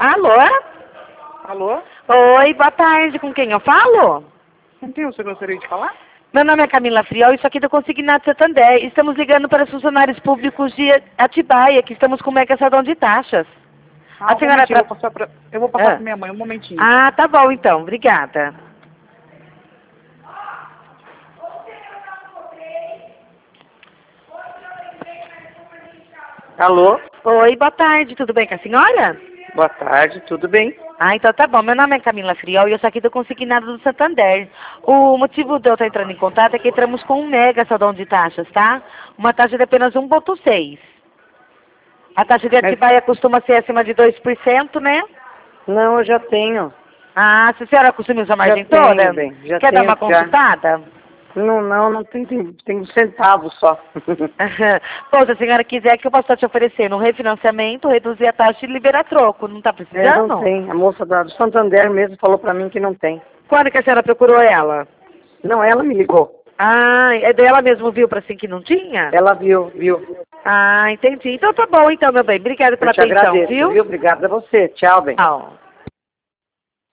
Alô? Alô? Oi, boa tarde. Com quem eu falo? Com quem você gostaria de falar? Meu nome é Camila Friol, isso aqui é do Consignado Santander. Estamos ligando para os funcionários públicos de Atibaia, que estamos com mega salão de taxas. Ah, A um senhora momentinho, eu vou passar Ah. para minha mãe, um momentinho. Ah, tá bom então. Obrigada. Alô? Oi, boa tarde. Tudo bem com a senhora? Boa tarde, tudo bem? Ah, então tá bom. Meu nome é Camila Friol e eu sou aqui do Consignado do Santander. O motivo de eu estar entrando em contato é que entramos com um mega saldão de taxas, tá? Uma taxa de apenas 1,6. A taxa de Atibaia costuma ser acima de 2%, né? Não, eu já tenho. Ah, se a senhora costuma usar a margem Já tenho, toda? bem, já Quer dar tenho, uma consultada? Não tem um centavo só. Bom, se a senhora quiser que eu possa estar te oferecendo um refinanciamento, reduzir a taxa e liberar troco. Não está precisando? Não tem. A moça do Santander mesmo falou para mim que não tem. Quando que a senhora procurou ela? Não, ela me ligou. Ah, é dela mesmo viu para assim que não tinha? Ela viu. Ah, entendi. Então tá bom então, meu bem. Obrigada pela Eu te atenção, agradeço, viu? viu? Obrigada a você. Tchau, bem. Tchau.